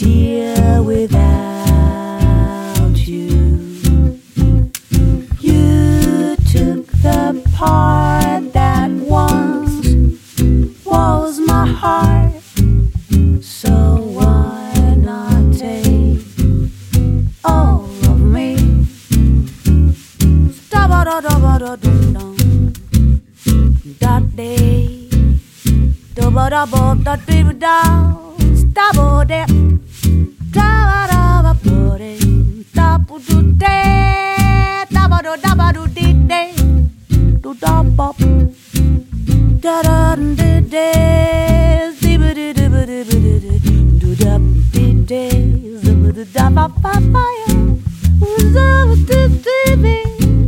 dear without you. You took the part that once was my heart, so why not take all of me? Stop-a-da-da-ba-da-dum-dum, da-day, da-ba-da-ba-da-dee-ba-da, stop-a-da, da-ba-da-ba-ba-day, da-ba-do-day, da-ba-do-da-ba-do-dee-day, do-da-bop, da-da-dee-day, zee-ba-dee-dee-ba-dee-ba-dee-dee, do-da-dee-day, zee-ba-dee-da-ba-ba-ba-ya, zee-ba-dee-dee-dee.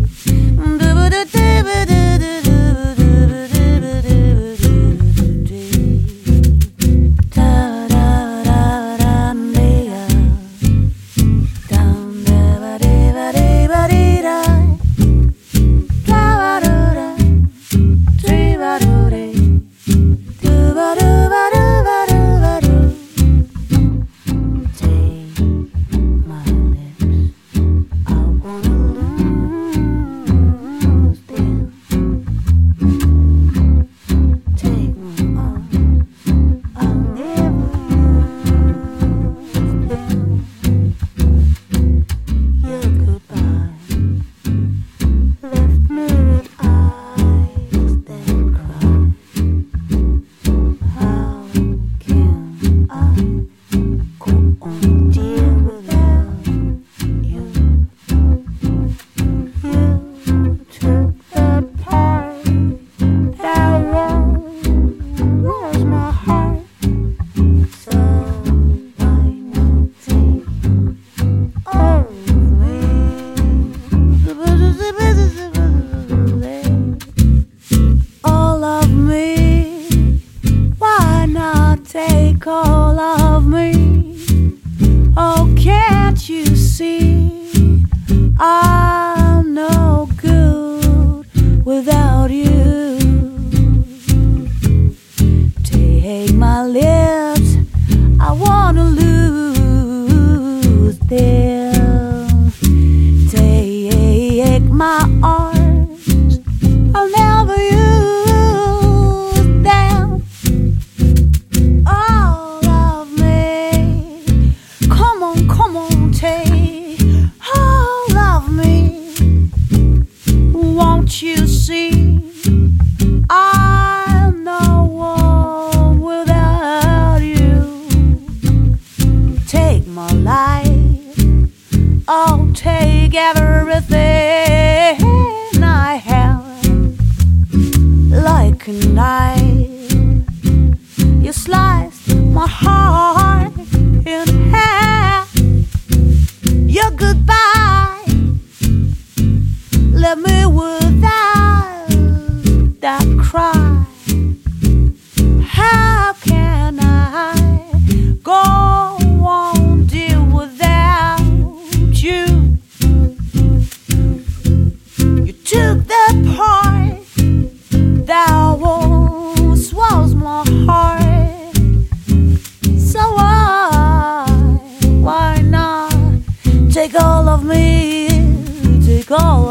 Take all of me. Oh, can't you see I'm no good without you? Take my lips, I wanna lose them. Take my arms, I'll never use them. All of me, come on, take all of me. Won't you see I'm no one without you? Take my life, I'll take everything I have. Like a knife, you sliced my heart in half. Your goodbye left me without that cry. How can I go on, dear, without you? You took the part that once was my heart, so why not take all of me, take all